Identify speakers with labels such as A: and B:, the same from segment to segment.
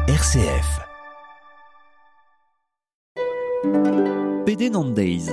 A: RCF.
B: Peden an deiz.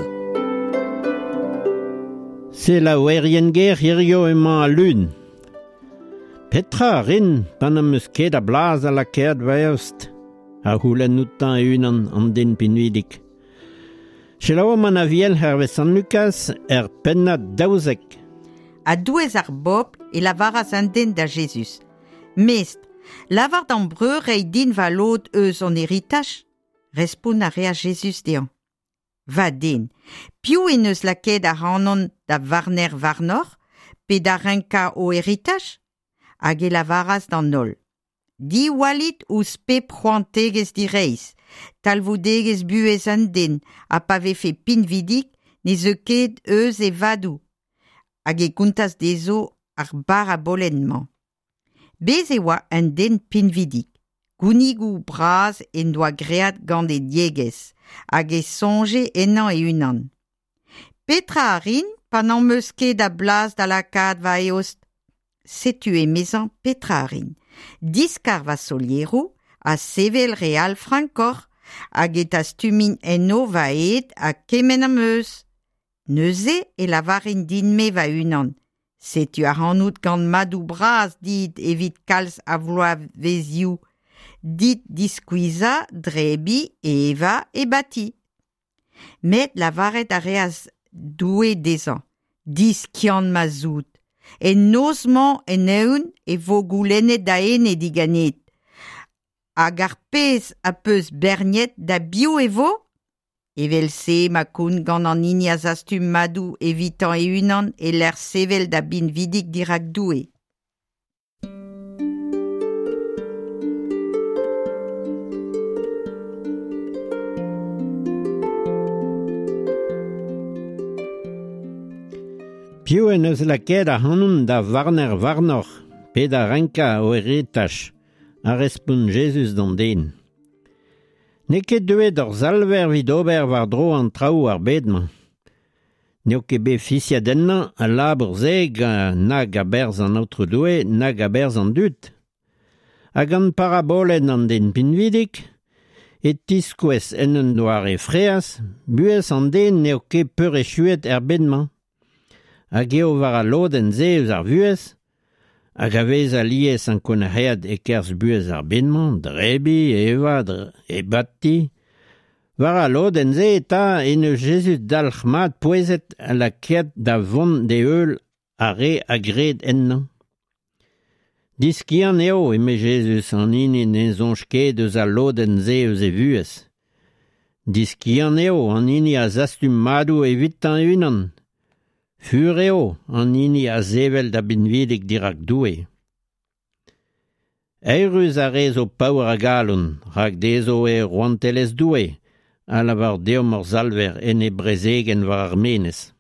C: Se la oerien-ger hirio emañ a lun. Petra rin pan am eus ket a blaz a lakaet vaost. A houlen outan e unan an den pinvidik. Selaou man a viel hervez San Lucas pennad daouzek.
D: A douez ar bob e lavaras an den da Jesus. Mest, lavar d'an breur e din va lod eus an heritage? Respon a rea Jesus dean. Va den, piou en eus lakaet ar anon da varner varnor, pe da renka o heritage? Hag e lavaras d'an nol. Di walit ouz pep c'hoantegez di reiz, talvoudegez buez an den, a pa vefe pinvidik, ne ze ket eus e vadou. Hag e kountas dezo ar bar a bolenman. Bez e oa an den pinvidik. Gounigou braz en doa great gant e diegez, hag e sonje enan e unan. Petra a rin, pan an meus ket da blaz da lakad va eost. Setu e mezan Petra a rin. Diskar va solierou, a sevel real frankor, hag et a stumin eno va et a kemen am eus. Neuze e lavarin din me va unan. Setu a ranout gant madou braz dit evit kalz a vloa vezioù. Dit diskouiza, drebi, eva e bati. Met lavaret a reaz doue dezan. Diskian mazout. En nozman en eun e vo goulennet da ene diganet. Hag ar pez a peus berniet da bio e vo? Evel se ma koun gant an hini a zastum madou evitan e unan e l'er sevel da bin vidik dirak doue.
C: Piou en eus lakaet a hanon da varner varnor, pe da renka o heritage, a respon Jesus d'an den. Ne ket deuet ur zalver vid ober war dro an traoù ar bedman. N'eo ket bet fisiad ennañ a labour zeg nag a berz an aotre doue, nag a berz an dud. Hag an parabolen an den pinvidik, et tiskouez en un doar e freas, buez an den n'eo ket peur e chuet er bedman. Hag eo war a lodenn ze eus ar vuez, hag a vez a liez an konaread e kerzh buez ar benman, drebi, eva e bati. War a lodenn ze eta en eus Jesus dalc'h mat poezet a lakaet da vont de eul a re a gred ennan. Diskian eo eme Jesus an hini ne zonj ket eus a lodenn ze eus e vuez. Diskian eo an hini a zastum madou evitan unan. Fur eo an hini a zevel da binvidik dirak doue. Eirus a rez o paour a galon, rak dezo e roantelez doue, a lavar deom ur zalver en e brezegen war ar menez.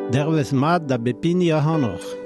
C: Dervez mat da bepini a hanoch.